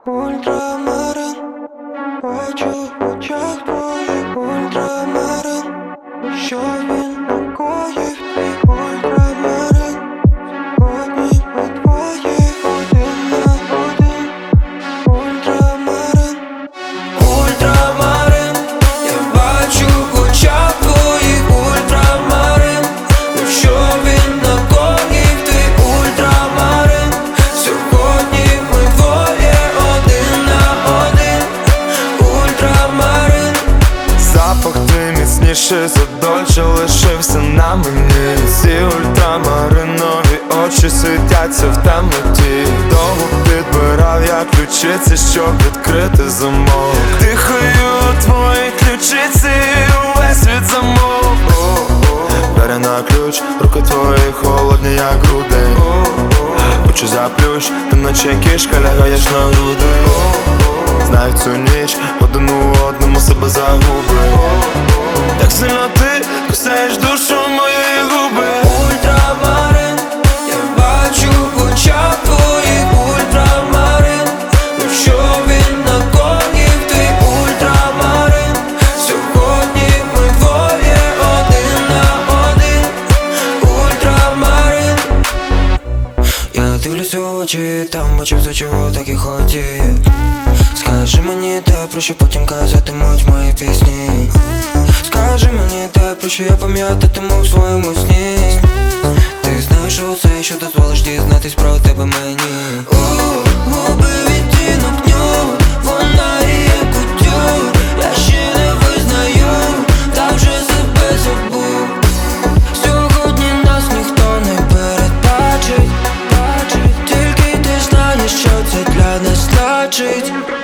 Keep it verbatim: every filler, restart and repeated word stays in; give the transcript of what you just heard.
Ультрамарин, бачу в очах твоїх ультрамарин, що він накоїв твій ультрамарин. Сьогодні ми двоє один на один. Ультрамарин, ультрамарин, я бачу в очах твоїх ультрамарин, що він накоїв твій ультрамарин. Сьогодні ми двоє один на один. Ультрамарин. Запах твій міцніший за Дольче лишився на мені. Ці ультрамаринові очі світяться в темноті. Довго підбирав я ключиці, щоб відкрити замок. Дихаю твої ключиці, увесь світ замок. Бери на ключ, руки твої холодні, як груди. Очі заплющ, ти наче кішка лягаєш на груди. Знаю цю ніч, один у одному себе загубив. Так сильно ти кусаєш душу моєї губи. Ультрамарин, я бачу в очах твоїх ультрамарин, ну що він накоїв твій ультрамарин. Сьогодні ми двоє один на один. Ультрамарин. Я дивлюся в очі, там бачив, за чого так і хотів. Скажи мені те, про що потім казатимуть мої пісні. Скажи мені те, про що я пам'ятатиму в своєму сні. Ти знаєш усе, що дозволиш дізнатись про тебе мені. О, губи відтінок нюд, вона є кутюр. Я ще не визнаю, та вже себе забув. Сьогодні нас ніхто не передбачить, бачить. Тільки ти знаєш, що це для нас значить.